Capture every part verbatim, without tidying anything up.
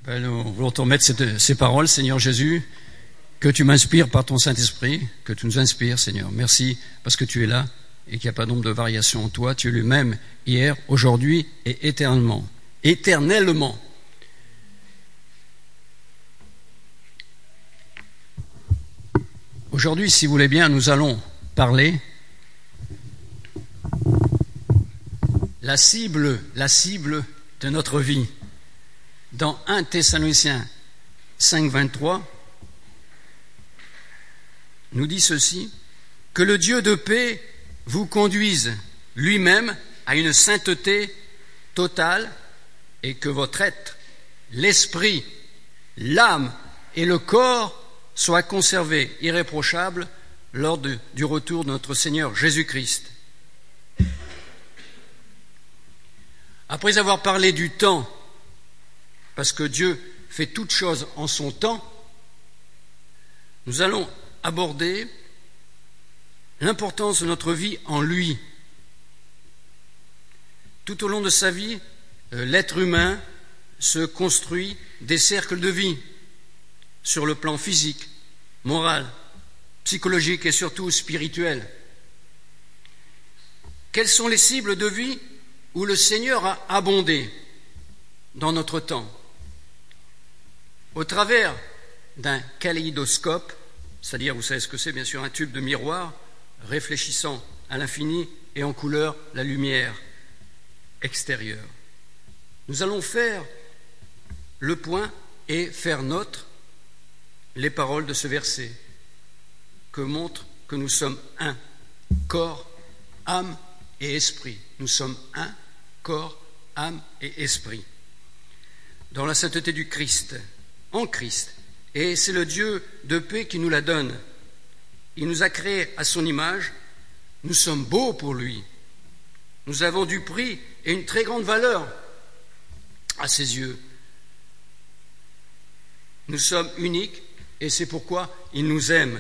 Ben, nous voulons te remettre cette, ces paroles, Seigneur Jésus, que tu m'inspires par ton Saint-Esprit, que tu nous inspires, Seigneur. Merci parce que tu es là et qu'il n'y a pas nombre de variations en toi. Tu es lui-même hier, aujourd'hui et éternellement. Éternellement. Aujourd'hui, si vous voulez bien, nous allons parler la cible, la cible de notre vie. Dans un Thessaloniciens cinq, vingt-trois, nous dit ceci, que le Dieu de paix vous conduise lui-même à une sainteté totale et que votre être, l'esprit, l'âme et le corps soient conservés irréprochables lors de, du retour de notre Seigneur Jésus-Christ. Après avoir parlé du temps, parce que Dieu fait toutes choses en son temps, nous allons aborder l'importance de notre vie en lui. Tout au long de sa vie, l'être humain se construit des cercles de vie sur le plan physique, moral, psychologique et surtout spirituel. Quelles sont les cibles de vie où le Seigneur a abondé dans notre temps? Au travers d'un kaléidoscope, c'est-à-dire, vous savez ce que c'est, bien sûr, un tube de miroir réfléchissant à l'infini et en couleur la lumière extérieure. Nous allons faire le point et faire nôtre les paroles de ce verset que montre que nous sommes un, corps, âme et esprit. Nous sommes un, corps, âme et esprit. Dans la sainteté du Christ, en Christ. Et c'est le Dieu de paix qui nous la donne. Il nous a créés à son image. Nous sommes beaux pour lui. Nous avons du prix et une très grande valeur à ses yeux. Nous sommes uniques et c'est pourquoi il nous aime.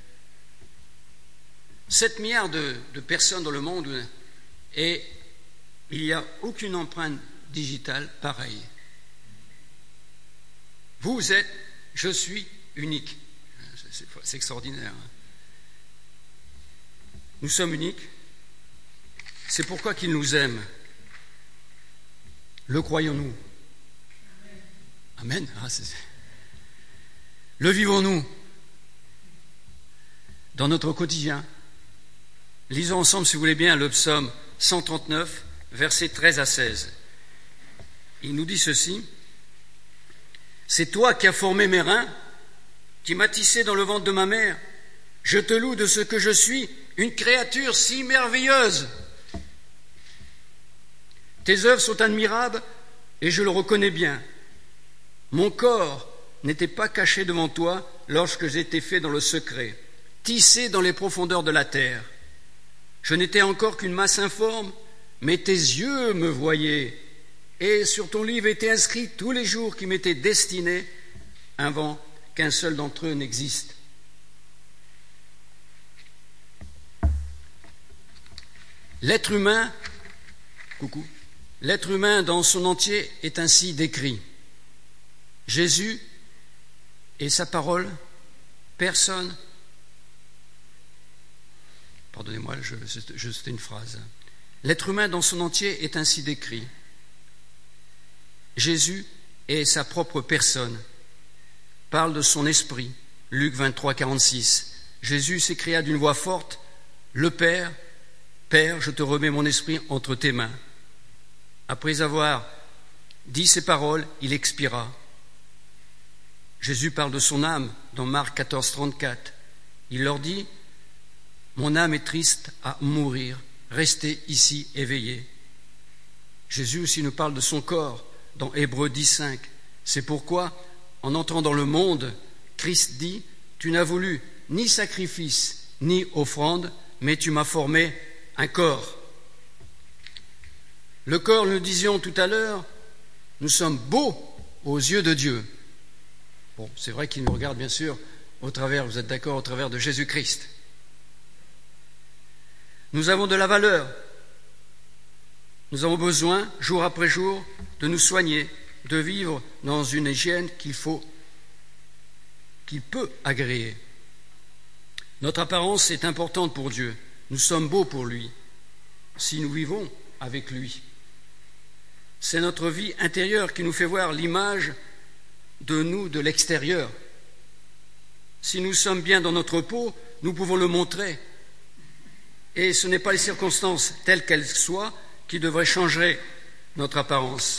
sept milliards de, de personnes dans le monde et il n'y a aucune empreinte digitale pareille. Vous êtes, je suis unique. C'est, c'est extraordinaire. Nous sommes uniques. C'est pourquoi qu'il nous aime. Le croyons-nous? Amen. Ah, c'est... Le vivons-nous dans notre quotidien? Lisons ensemble, si vous voulez bien, le psaume cent trente-neuf, versets treize à seize. Il nous dit ceci. C'est toi qui as formé mes reins, qui m'as tissé dans le ventre de ma mère. Je te loue de ce que je suis, une créature si merveilleuse. Tes œuvres sont admirables et je le reconnais bien. Mon corps n'était pas caché devant toi lorsque j'étais fait dans le secret, tissé dans les profondeurs de la terre. Je n'étais encore qu'une masse informe, mais tes yeux me voyaient. Et sur ton livre étaient inscrits tous les jours qui m'étaient destinés avant qu'un seul d'entre eux n'existe. L'être humain, coucou, l'être humain dans son entier est ainsi décrit. Jésus et sa parole, personne, pardonnez-moi, je, je, c'était une phrase. L'être humain dans son entier est ainsi décrit. Jésus est sa propre personne, parle de son esprit. Luc vingt-trois, quarante-six. Jésus s'écria d'une voix forte, « Le Père, Père, je te remets mon esprit entre tes mains. » Après avoir dit ces paroles, il expira. Jésus parle de son âme dans Marc quatorze, trente-quatre. Il leur dit, « Mon âme est triste à mourir, restez ici éveillés. » Jésus aussi nous parle de son corps dans Hébreux dix, cinq. C'est pourquoi, en entrant dans le monde, Christ dit, « Tu n'as voulu ni sacrifice, ni offrande, mais tu m'as formé un corps. » Le corps, nous disions tout à l'heure, nous sommes beaux aux yeux de Dieu. Bon, c'est vrai qu'il nous regarde bien sûr au travers, vous êtes d'accord, au travers de Jésus-Christ. Nous avons de la valeur. Nous avons besoin, jour après jour, de nous soigner de vivre dans une hygiène qu'il faut, qu'il peut agréer. Notre apparence est importante pour Dieu. Nous sommes beaux pour lui, si nous vivons avec lui. C'est notre vie intérieure qui nous fait voir l'image de nous de l'extérieur. Si nous sommes bien dans notre peau, nous pouvons le montrer. Et ce n'est pas les circonstances telles qu'elles soient qui devraient changer notre apparence.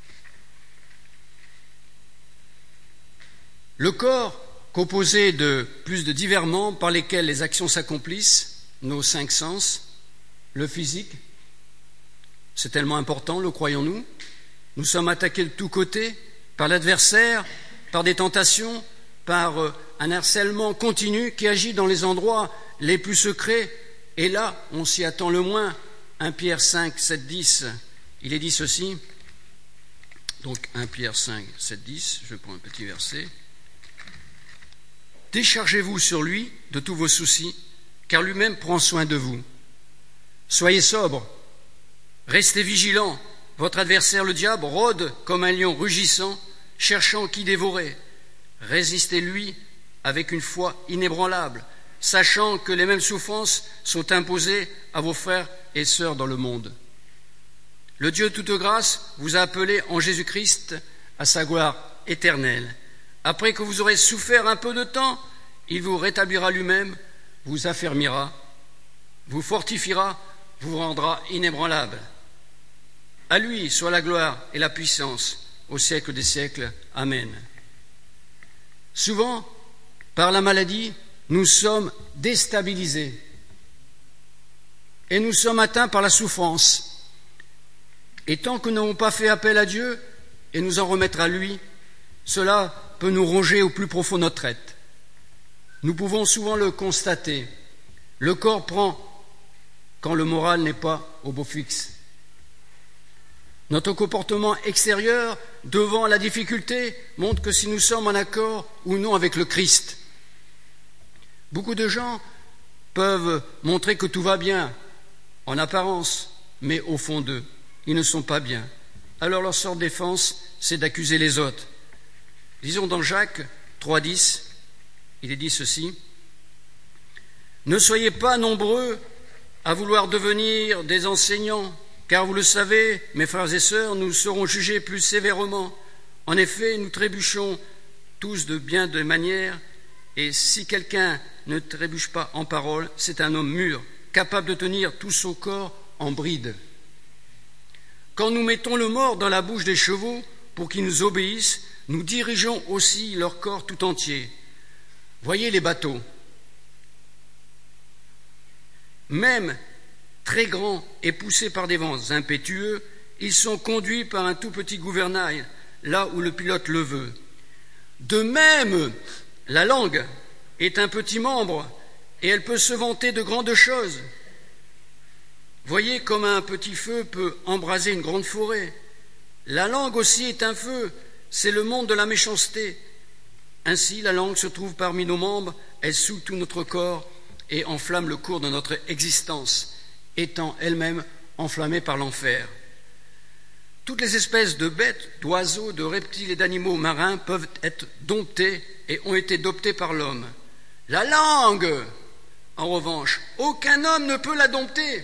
Le corps, composé de plus de divers membres par lesquels les actions s'accomplissent, nos cinq sens, le physique, c'est tellement important, le croyons-nous. Nous sommes attaqués de tous côtés par l'adversaire, par des tentations, par un harcèlement continu qui agit dans les endroits les plus secrets. Et là, on s'y attend le moins. un Pierre cinq, sept, dix, il est dit ceci. Donc un Pierre cinq, sept, dix, je prends un petit verset. Déchargez-vous sur lui de tous vos soucis, car lui-même prend soin de vous. Soyez sobres, restez vigilants. Votre adversaire, le diable, rôde comme un lion rugissant, cherchant qui dévorer. Résistez-lui avec une foi inébranlable, sachant que les mêmes souffrances sont imposées à vos frères et sœurs dans le monde. Le Dieu de toute grâce vous a appelé en Jésus-Christ à sa gloire éternelle. Après que vous aurez souffert un peu de temps, il vous rétablira lui-même, vous affermira, vous fortifiera, vous rendra inébranlable. À lui soit la gloire et la puissance au siècle des siècles. Amen. Souvent, par la maladie, nous sommes déstabilisés et nous sommes atteints par la souffrance. Et tant que nous n'avons pas fait appel à Dieu et nous en remettre à lui, cela peut nous ronger au plus profond de notre être. Nous pouvons souvent le constater. Le corps prend quand le moral n'est pas au beau fixe. Notre comportement extérieur devant la difficulté montre que si nous sommes en accord ou non avec le Christ. Beaucoup de gens peuvent montrer que tout va bien en apparence, mais au fond d'eux, ils ne sont pas bien. Alors leur seule défense, c'est d'accuser les autres. Disons dans Jacques trois, dix, il est dit ceci. Ne soyez pas nombreux à vouloir devenir des enseignants, car vous le savez, mes frères et sœurs, nous serons jugés plus sévèrement. En effet, nous trébuchons tous de bien des manières, et si quelqu'un ne trébuche pas en parole, c'est un homme mûr, capable de tenir tout son corps en bride. Quand nous mettons le mort dans la bouche des chevaux pour qu'ils nous obéissent, nous dirigeons aussi leur corps tout entier. Voyez les bateaux. Même très grands et poussés par des vents impétueux, ils sont conduits par un tout petit gouvernail, là où le pilote le veut. De même, la langue est un petit membre et elle peut se vanter de grandes choses. Voyez comme un petit feu peut embraser une grande forêt. La langue aussi est un feu, c'est le monde de la méchanceté. Ainsi, la langue se trouve parmi nos membres, elle souille tout notre corps et enflamme le cours de notre existence, étant elle-même enflammée par l'enfer. Toutes les espèces de bêtes, d'oiseaux, de reptiles et d'animaux marins peuvent être domptées et ont été domptées par l'homme. La langue, en revanche, aucun homme ne peut la dompter.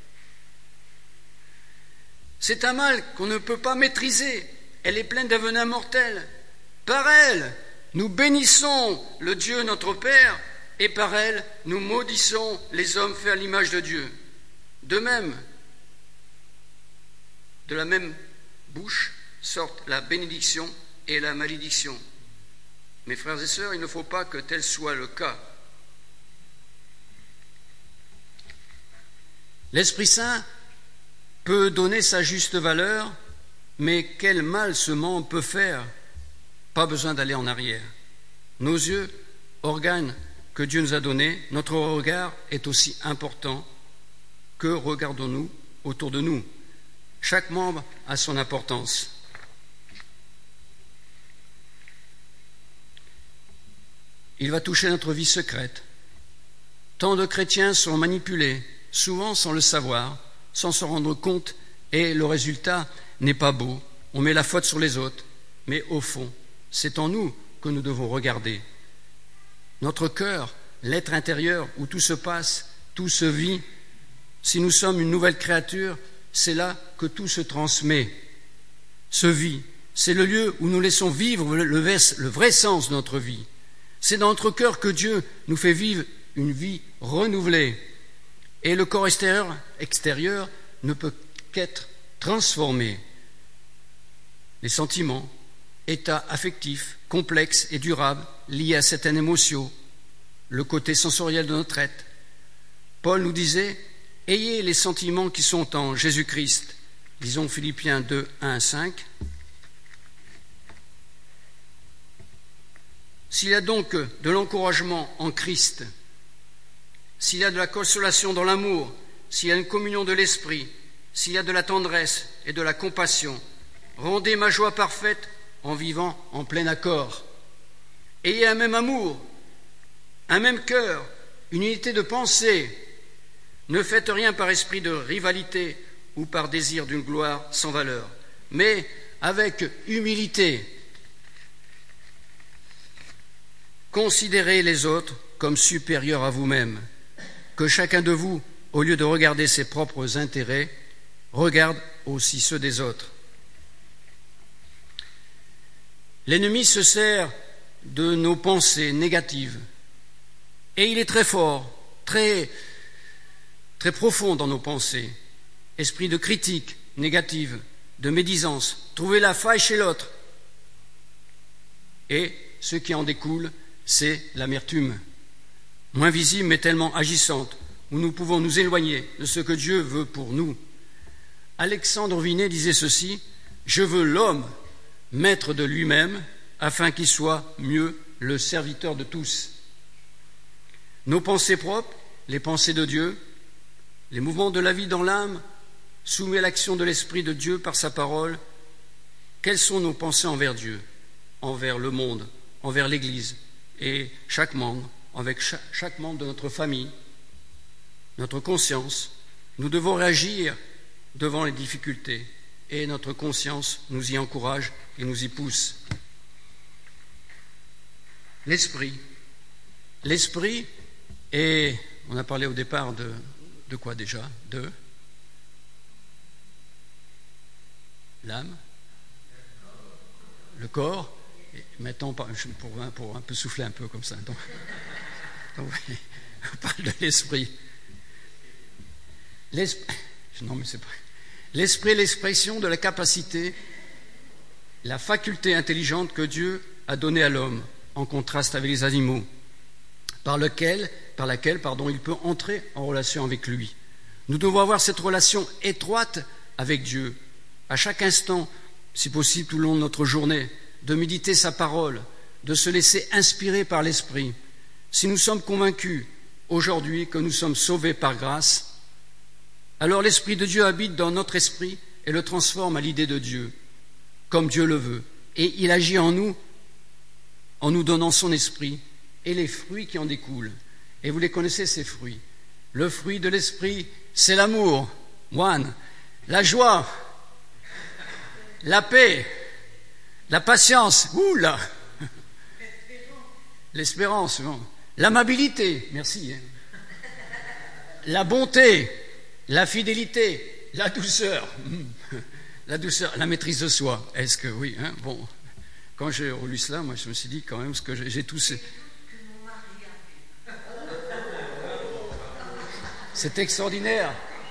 C'est un mal qu'on ne peut pas maîtriser. Elle est pleine d'un venin mortel. Par elle, nous bénissons le Dieu notre Père, et par elle, nous maudissons les hommes faits à l'image de Dieu. De même, de la même bouche sortent la bénédiction et la malédiction. Mes frères et sœurs, il ne faut pas que tel soit le cas. L'Esprit Saint peut donner sa juste valeur, mais quel mal ce monde peut faire? Pas besoin d'aller en arrière. Nos yeux, organes que Dieu nous a donnés, notre regard est aussi important que regardons-nous autour de nous. Chaque membre a son importance. Il va toucher notre vie secrète. Tant de chrétiens sont manipulés, souvent sans le savoir, sans se rendre compte, et le résultat n'est pas beau. on met la faute sur les autres, mais au fond, c'est en nous que nous devons regarder. Notre cœur, l'être intérieur où tout se passe, tout se vit, si nous sommes une nouvelle créature, c'est là que tout se transmet, se vit. C'est le lieu où nous laissons vivre le vrai sens de notre vie. C'est dans notre cœur que Dieu nous fait vivre une vie renouvelée. Et le corps extérieur, extérieur ne peut qu'être transformé. Les sentiments, états affectifs, complexes et durables, liés à certaines émotions, le côté sensoriel de notre être. Paul nous disait « Ayez les sentiments qui sont en Jésus-Christ ». Lisons Philippiens deux, un à cinq. S'il y a donc de l'encouragement en Christ, s'il y a de la consolation dans l'amour, s'il y a une communion de l'esprit, s'il y a de la tendresse et de la compassion, rendez ma joie parfaite en vivant en plein accord. Ayez un même amour, un même cœur, une unité de pensée. Ne faites rien par esprit de rivalité ou par désir d'une gloire sans valeur, mais avec humilité. Considérez les autres comme supérieurs à vous-même, que chacun de vous, au lieu de regarder ses propres intérêts, regarde aussi ceux des autres. L'ennemi se sert de nos pensées négatives, et il est très fort, très, très profond dans nos pensées. Esprit de critique négative, de médisance, trouver la faille chez l'autre. Et ce qui en découle, c'est l'amertume, moins visible mais tellement agissante, où nous pouvons nous éloigner de ce que Dieu veut pour nous. Alexandre Vinet disait ceci, « Je veux l'homme maître de lui-même, afin qu'il soit mieux le serviteur de tous. » Nos pensées propres, les pensées de Dieu, les mouvements de la vie dans l'âme, soumis à l'action de l'Esprit de Dieu par sa parole, quelles sont nos pensées envers Dieu, envers le monde, envers l'Église et chaque membre, avec chaque, chaque membre de notre famille, notre conscience. Nous devons réagir devant les difficultés et notre conscience nous y encourage et nous y pousse. L'esprit. L'esprit est, on a parlé au départ de, de quoi déjà? De l'âme, le corps. Et maintenant, pour, pour un peu souffler un peu comme ça. Donc, donc on parle de l'esprit. L'esprit, non, mais c'est pas. L'esprit est l'expression de la capacité, la faculté intelligente que Dieu a donnée à l'homme, en contraste avec les animaux, par lequel, par laquelle, pardon, il peut entrer en relation avec lui. Nous devons avoir cette relation étroite avec Dieu, à chaque instant, si possible tout le long de notre journée, de méditer sa parole, de se laisser inspirer par l'Esprit. Si nous sommes convaincus aujourd'hui que nous sommes sauvés par grâce, alors l'Esprit de Dieu habite dans notre esprit et le transforme à l'idée de Dieu, comme Dieu le veut. Et il agit en nous, en nous donnant son esprit et les fruits qui en découlent. Et vous les connaissez, ces fruits. Le fruit de l'esprit, c'est l'amour, one, la joie, la paix, la patience, oula, l'espérance, bon. L'amabilité, merci, la bonté, la fidélité, la douceur, la douceur, la maîtrise de soi. Est-ce que oui, hein, bon, quand j'ai relu cela, moi je me suis dit quand même, ce que j'ai, j'ai tous ces... C'est extraordinaire.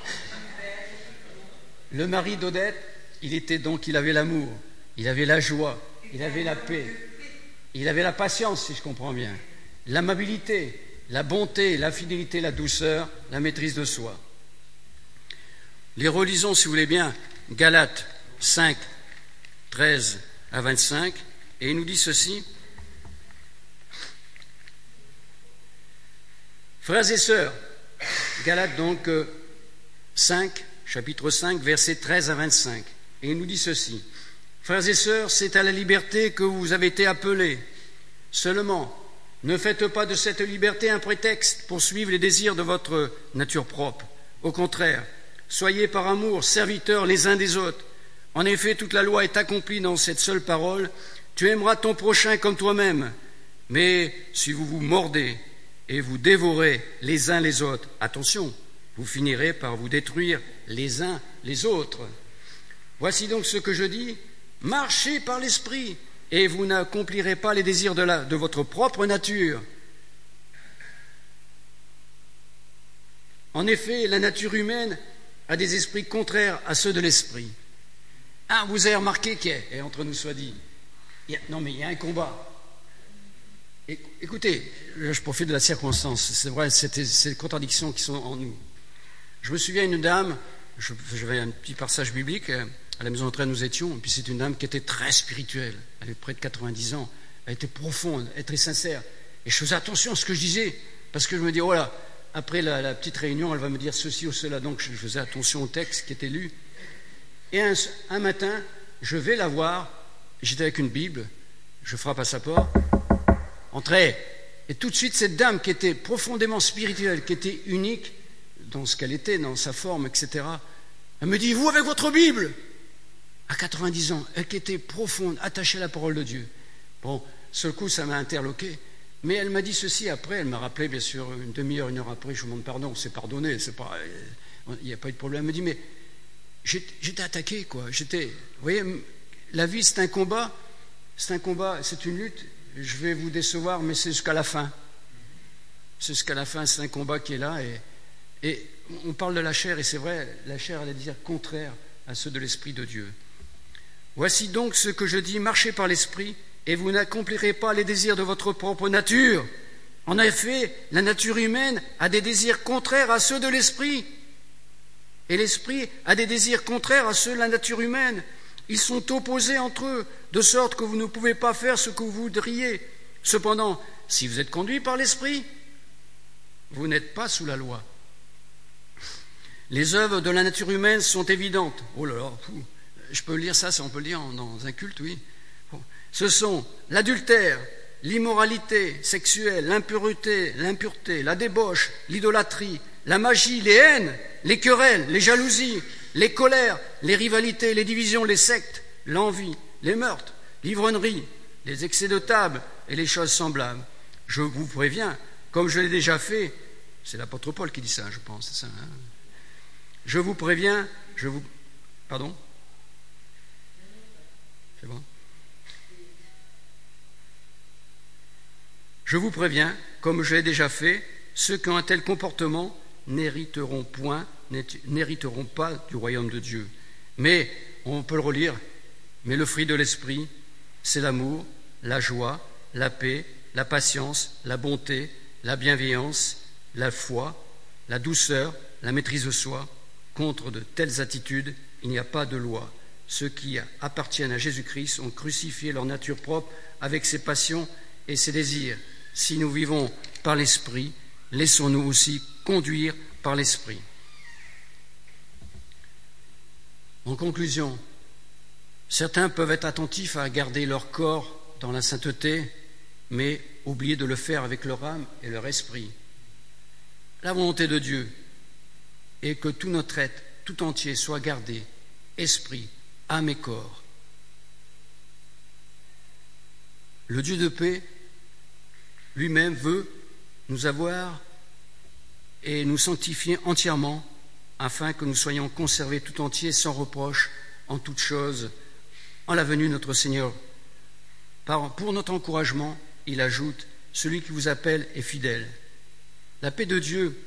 Le mari d'Odette, il était donc, il avait l'amour, il avait la joie, il avait la paix, il avait la patience, si je comprends bien, l'amabilité, la bonté, la fidélité, la douceur, la maîtrise de soi. Les relisons, si vous voulez bien, Galates cinq, treize à vingt-cinq, et il nous dit ceci. Frères et sœurs, Galates donc cinq, chapitre cinq, versets treize à vingt-cinq, et il nous dit ceci. Frères et sœurs, c'est à la liberté que vous avez été appelés. Seulement, ne faites pas de cette liberté un prétexte pour suivre les désirs de votre nature propre. Au contraire, soyez par amour serviteurs les uns des autres. En effet, toute la loi est accomplie dans cette seule parole. Tu aimeras ton prochain comme toi-même. Mais si vous vous mordez et vous dévorez les uns les autres, attention, vous finirez par vous détruire les uns les autres. Voici donc ce que je dis, marchez par l'esprit et vous n'accomplirez pas les désirs de, la, de votre propre nature. En effet, la nature humaine a des esprits contraires à ceux de l'esprit. Ah, vous avez remarqué qu'il y a, et entre nous soit dit, il y a, non mais il y a un combat. Et, écoutez, je profite de la circonstance, c'est vrai, c'est ces contradictions qui sont en nous. Je me souviens d'une dame, je, j'avais un petit passage biblique, à la maison de retraite nous étions, et puis c'est une dame qui était très spirituelle, elle avait près de quatre-vingt-dix ans, elle était profonde, elle était très sincère, et je faisais attention à ce que je disais, parce que je me dis, voilà, après la, la petite réunion, elle va me dire ceci ou cela, donc je faisais attention au texte qui était lu. Et un, un matin, je vais la voir, j'étais avec une Bible, je frappe à sa porte, entrez. Et tout de suite, cette dame qui était profondément spirituelle, qui était unique dans ce qu'elle était, dans sa forme, et cetera, elle me dit, vous avec votre Bible, à quatre-vingt-dix ans, elle qui était profonde, attachée à la parole de Dieu. Bon, seul coup, ça m'a interloqué. Mais elle m'a dit ceci après, elle m'a rappelé, bien sûr, une demi-heure, une heure après, je vous demande pardon, c'est pardonné, c'est pas, il n'y a pas eu de problème. Elle me dit, mais j'étais attaqué, quoi. J'étais, vous voyez, la vie, c'est un combat, c'est un combat, c'est une lutte. Je vais vous décevoir, mais c'est jusqu'à la fin. C'est jusqu'à la fin, c'est un combat qui est là. Et, et on parle de la chair, et c'est vrai, la chair, elle a des désirs contraires à ceux de l'Esprit de Dieu. Voici donc ce que je dis, marchez par l'Esprit, et vous n'accomplirez pas les désirs de votre propre nature. En effet, la nature humaine a des désirs contraires à ceux de l'Esprit. Et l'Esprit a des désirs contraires à ceux de la nature humaine. Ils sont opposés entre eux, de sorte que vous ne pouvez pas faire ce que vous voudriez. Cependant, si vous êtes conduit par l'Esprit, vous n'êtes pas sous la loi. Les œuvres de la nature humaine sont évidentes. Oh là là, je peux lire ça, ça on peut le lire dans un culte, oui. Ce sont l'adultère, l'immoralité sexuelle, l'impureté, l'impureté, la débauche, l'idolâtrie, la magie, les haines, les querelles, les jalousies, les colères, les rivalités, les divisions, les sectes, l'envie, les meurtres, l'ivrognerie, les excès de table et les choses semblables. Je vous préviens, comme je l'ai déjà fait, c'est l'apôtre Paul qui dit ça, je pense, c'est ça, hein. Je vous préviens, je vous... Pardon ? C'est bon ? Je vous préviens, comme je l'ai déjà fait, ceux qui ont un tel comportement n'hériteront point, n'hériteront pas du royaume de Dieu. Mais, on peut le relire, mais le fruit de l'esprit, c'est l'amour, la joie, la paix, la patience, la bonté, la bienveillance, la foi, la douceur, la maîtrise de soi. Contre de telles attitudes, il n'y a pas de loi. Ceux qui appartiennent à Jésus-Christ ont crucifié leur nature propre avec ses passions et ses désirs. Si nous vivons par l'Esprit, laissons-nous aussi conduire par l'Esprit. En conclusion, certains peuvent être attentifs à garder leur corps dans la sainteté, mais oublier de le faire avec leur âme et leur esprit. La volonté de Dieu est que tout notre être, tout entier, soit gardé, esprit, âme et corps. Le Dieu de paix lui-même veut nous avoir et nous sanctifier entièrement afin que nous soyons conservés tout entiers sans reproche en toutes choses en la venue de notre Seigneur. Pour notre encouragement, il ajoute « Celui qui vous appelle est fidèle ». La paix de Dieu,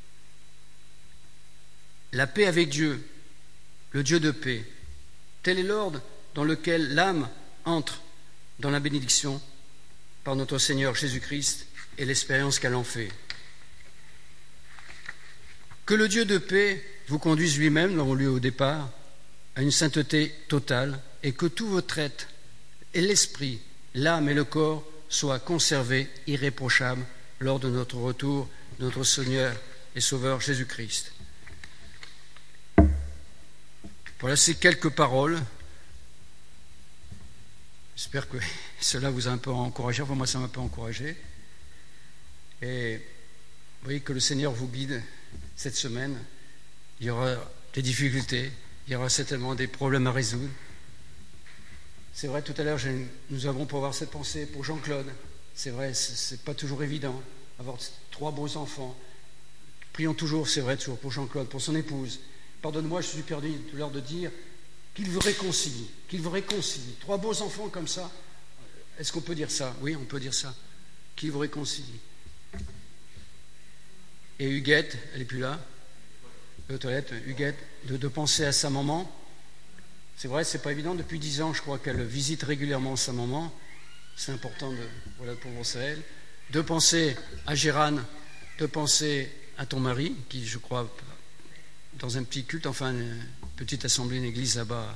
la paix avec Dieu, le Dieu de paix, tel est l'ordre dans lequel l'âme entre dans la bénédiction par notre Seigneur Jésus-Christ et l'expérience qu'elle en fait. Que le Dieu de paix vous conduise lui-même, l'avons lu au départ, à une sainteté totale et que tout votre être et l'esprit, l'âme et le corps soient conservés irréprochables lors de notre retour de notre Seigneur et Sauveur Jésus-Christ. Voilà ces quelques paroles. J'espère que cela vous a un peu encouragé. Enfin, moi, ça m'a un peu encouragé. Et vous voyez que le Seigneur vous guide cette semaine. Il y aura des difficultés, il y aura certainement des problèmes à résoudre. C'est vrai, tout à l'heure, j'ai, nous avons pour avoir cette pensée pour Jean-Claude. C'est vrai, c'est, c'est pas toujours évident, avoir trois beaux enfants. Prions toujours, c'est vrai, toujours pour Jean-Claude, pour son épouse. Pardonne-moi, je suis perdu tout à l'heure de dire qu'il vous réconcilie, qu'il vous réconcilie. Trois beaux enfants comme ça, est-ce qu'on peut dire ça? Oui, on peut dire ça. Qu'il vous réconcilie. Et Huguette, elle n'est plus là, aux toilettes, Huguette, de, de penser à sa maman. C'est vrai, c'est pas évident. Depuis dix ans, je crois qu'elle visite régulièrement sa maman. C'est important de, voilà, pour penser à elle. De penser à Gérane, de penser à ton mari, qui, je crois, dans un petit culte, enfin, une petite assemblée, une église là-bas,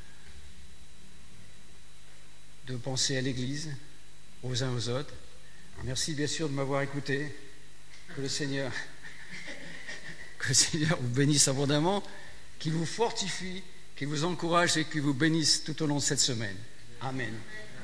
de penser à l'église, aux uns aux autres. Merci bien sûr de m'avoir écouté. Que le Seigneur, que le Seigneur vous bénisse abondamment, qu'il vous fortifie, qu'il vous encourage et qu'il vous bénisse tout au long de cette semaine. Amen.